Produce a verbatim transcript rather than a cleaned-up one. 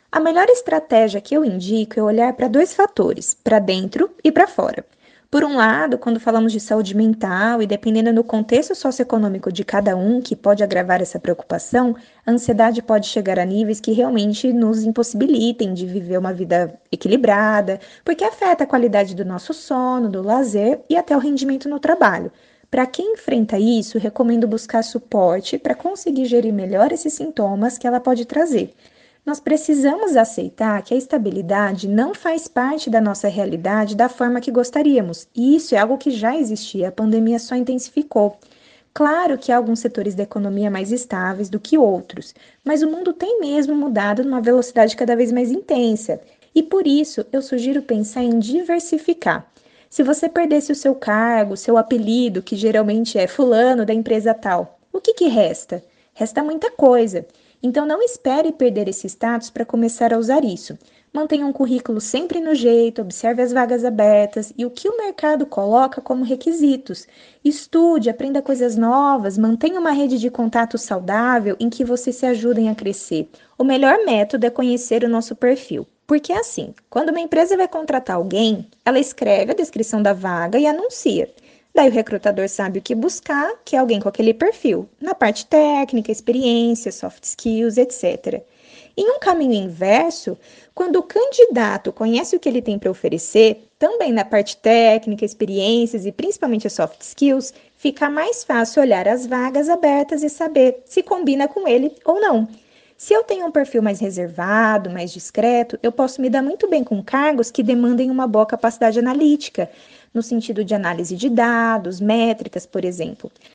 A melhor estratégia que eu indico é olhar para dois fatores, para dentro e para fora. Por um lado, quando falamos de saúde mental e dependendo do contexto socioeconômico de cada um, que pode agravar essa preocupação, a ansiedade pode chegar a níveis que realmente nos impossibilitem de viver uma vida equilibrada, porque afeta a qualidade do nosso sono, do lazer e até o rendimento no trabalho. Para quem enfrenta isso, recomendo buscar suporte para conseguir gerir melhor esses sintomas que ela pode trazer. Nós precisamos aceitar que a estabilidade não faz parte da nossa realidade da forma que gostaríamos, e isso é algo que já existia, a pandemia só intensificou. Claro que há alguns setores da economia mais estáveis do que outros, mas o mundo tem mesmo mudado numa velocidade cada vez mais intensa, e por isso eu sugiro pensar em diversificar. Se você perdesse o seu cargo, seu apelido, que geralmente é fulano da empresa tal, o que que resta? Resta muita coisa. Então não espere perder esse status para começar a usar isso. Mantenha um currículo sempre no jeito, observe as vagas abertas e o que o mercado coloca como requisitos. Estude, aprenda coisas novas, mantenha uma rede de contato saudável em que vocês se ajudem a crescer. O melhor método é conhecer o nosso perfil. Porque é assim, quando uma empresa vai contratar alguém, ela escreve a descrição da vaga e anuncia. Daí o recrutador sabe o que buscar, que é alguém com aquele perfil, na parte técnica, experiência, soft skills, etcétera. Em um caminho inverso, quando o candidato conhece o que ele tem para oferecer, também na parte técnica, experiências e principalmente as soft skills, fica mais fácil olhar as vagas abertas e saber se combina com ele ou não. Se eu tenho um perfil mais reservado, mais discreto, eu posso me dar muito bem com cargos que demandem uma boa capacidade analítica, no sentido de análise de dados, métricas, por exemplo.